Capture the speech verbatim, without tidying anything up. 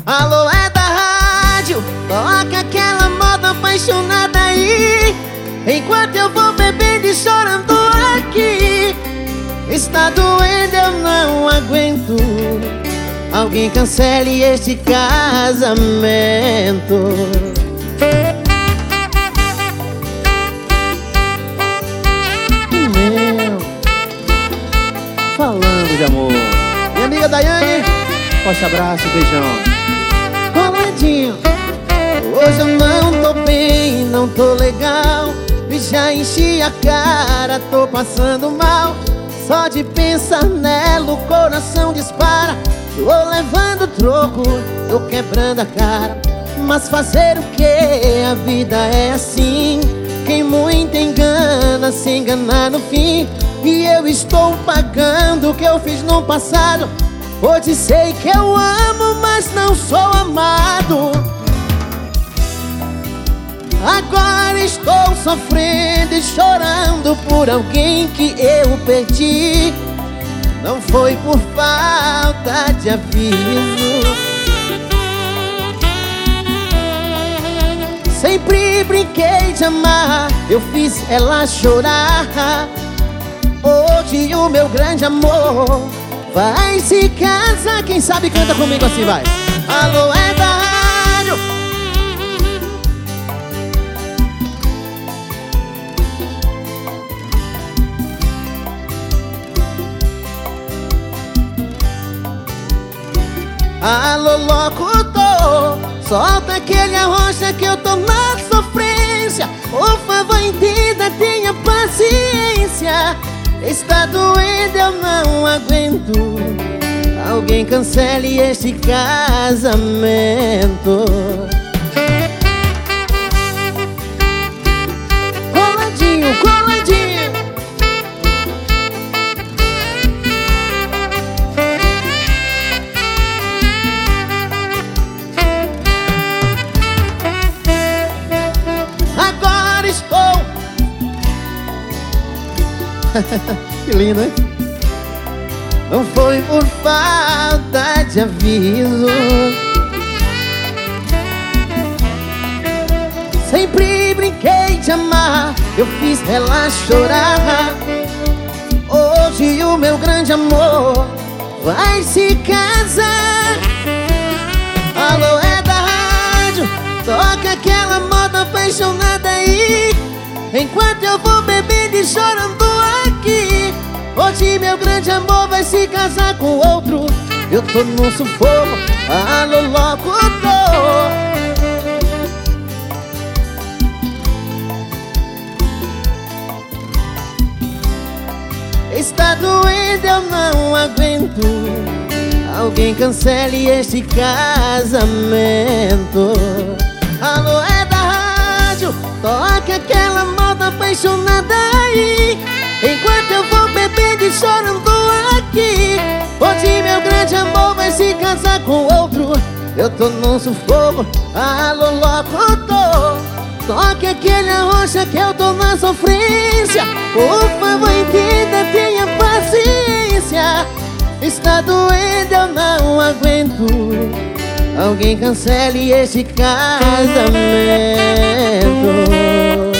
Alô, é da rádio, toca aquela moda apaixonada aí, enquanto eu vou bebendo e chorando aqui. Está doendo, eu não aguento. Alguém cancele este casamento. Meu, falando de amor. Minha amiga Daiane, forte abraço, beijão. Rolandinho, hoje eu não tô bem, não tô legal. E já enchi a cara, tô passando mal. Só de pensar nela o coração dispara. Tô levando troco, tô quebrando a cara. Mas fazer o que? A vida é assim. Quem muito engana, se engana no fim. E eu estou pagando o que eu fiz no passado. Hoje sei que eu amo, mas não sou amado. Agora estou sofrendo e chorando por alguém que eu perdi. Não foi por falta de aviso. Sempre brinquei de amar, eu fiz ela chorar. Hoje o meu grande amor vai se casar. Quem sabe canta comigo assim, vai. Alô, é da rádio. Alô, locutor, solta aquele arrocha que eu tô na sofrência. Por favor, entenda, tenha paciência. Está doendo, eu não aguento. Alguém cancele este casamento. Coladinho, coladinho. Agora estou. Que lindo, hein? Não foi por falta de aviso. Sempre brinquei de amar, eu fiz ela chorar. Hoje o meu grande amor vai se casar. Alô, é da rádio, toca aquela moda apaixonada aí, enquanto eu vou bebendo e chorando aqui. Hoje meu grande amor vai se casar com outro. Eu tô no sufoco, alô, locutor. Está doendo, eu não aguento. Alguém cancele este casamento. Alô, é da rádio, toca aquela moda apaixonada aí, enquanto eu vou bebendo e chorando aqui. Hoje meu grande amor vai se casar com outro. Eu tô num sufoco, alô, locutor, toque aquele arrocha que eu tô na sofrência. Por favor, entenda, tenha paciência. Está doendo, eu não aguento. Alguém cancele esse casamento.